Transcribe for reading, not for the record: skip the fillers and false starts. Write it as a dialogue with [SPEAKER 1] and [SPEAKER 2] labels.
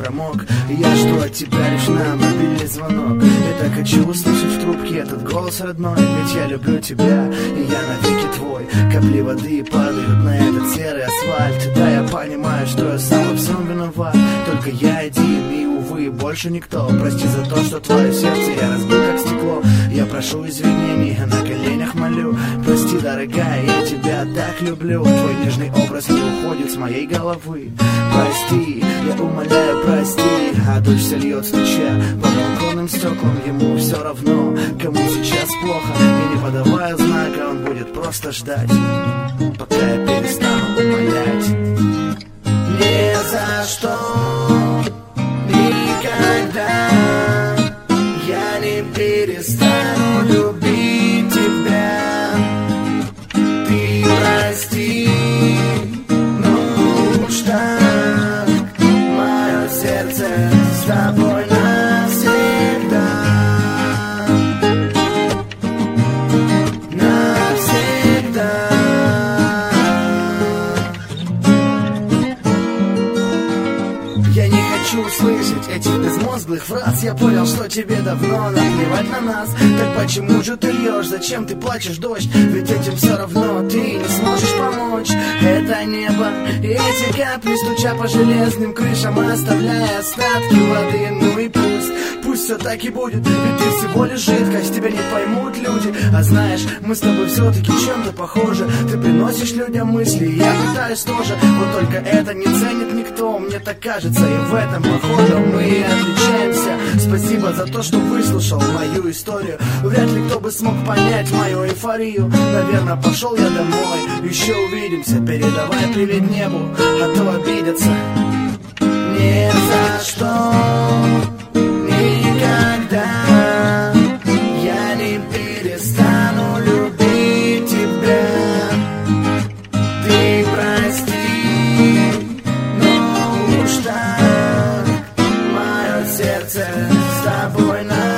[SPEAKER 1] промок. И я жду от тебя лишь на мобильный звонок. Я так хочу услышать в трубке этот голос родной. Ведь я люблю тебя, и я навеки твой. Капли воды падают на этот серый асфальт. Да, я понимаю, что я сам во всем виноват. Только я один, и увы, больше никто. Прости за то, что твое сердце я разбил как стекло. Я прошу извинений, на коленях молю. Прости, дорогая, я тебя так люблю. Твой нежный образ не уходит с моей головы. Прости, я умоляю, прости. А дождь все льет, стуча по балконным стеклам. Ему все равно, кому сейчас плохо. И не подавая знака, он будет просто ждать, пока я перестану умолять. Ни за что, никогда я не перестану любить тебя. Ты прости, ну уж так, мое сердце с тобой навсегда. Навсегда. Я не хочу слышать этих безмозглых фраз. Я понял, что тебе давно наплевать на нас. Так почему же ты льешь? Зачем ты плачешь, дождь? Ведь этим все равно ты не сможешь помочь. Это небо, и эти капли, стуча по железным крышам, оставляя остатки воды. Ну и пусть все так и будет. Ведь ты всего лишь жидкость, тебя не поймут люди. А знаешь, мы с тобой все-таки чем-то похожи. Ты приносишь людям мысли, и я пытаюсь тоже. Вот только это не ценит никто, мне так кажется. И в этом, походу, мы и отличаемся. Спасибо за то, что выслушал мою историю. Вряд ли кто бы смог понять мою эйфорию. Наверное, пошел я домой. Еще увидимся, передавай привет небу, а то обидятся. Ни за что, никогда я не перестану любить тебя. Ты прости, но уж так, мое сердце с тобой на